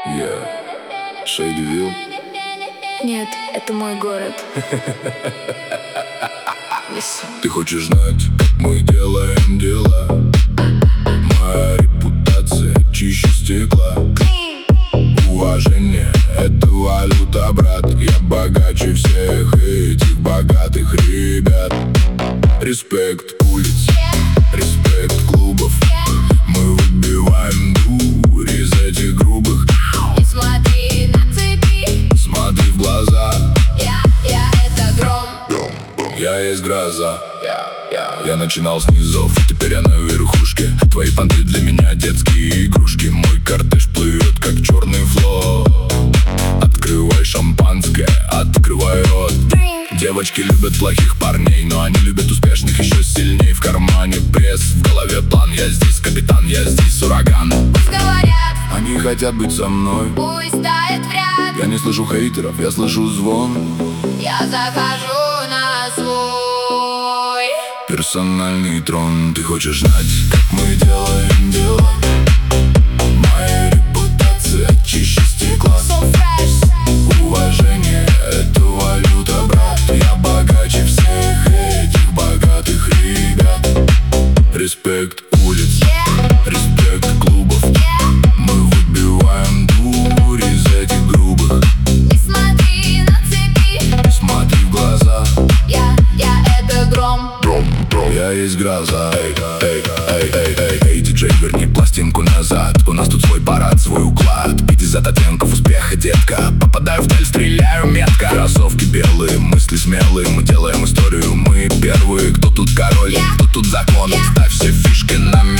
Шейдвилл? Нет, это мой город. Ты хочешь знать, как мы делаем дела? Моя репутация чище стекла. Уважение — это валюта, брат. Я богаче всех этих богатых ребят. Респект улиц, респект клубов. Мы выбиваем дурь из этих грубых. Не смотри на цепи, смотри в глаза. я это гром. Я есть гроза. Я начинал с низов, теперь я на верхушке. Твои понты для меня детские игрушки. Мой кортеж плывет, как черный флот. Открывай шампанское, открывай рот. Девочки любят плохих парней, но они любят успешных еще сильней. В кармане пресс, в голове план. Я здесь капитан, я здесь ураган. Пусть говорят, Они хотят быть со мной. пусть тает в ряд. Я не слышу хейтеров, я слышу звон. Я захожу на свой. Персональный трон. Ты хочешь знать, как мы делаем дела? Моя репутация чище стекла. So fresh. Уважение — это валюта, брат. Я богаче всех этих богатых ребят. Респект улиц, респект клубов. Мы выбиваем дурь из этих грубых. Не смотри на цепи, Смотри в глаза. я это гром. Я есть гроза. Эй, диджей, верни пластинку назад. У нас тут свой парад, свой уклад. Бить из оттенков успеха, детка. Попадаю в цель, стреляю метко. Кроссовки белые, мысли смелые. Мы делаем историю, мы первые. Кто тут король, кто тут закон? Ставь все фишки на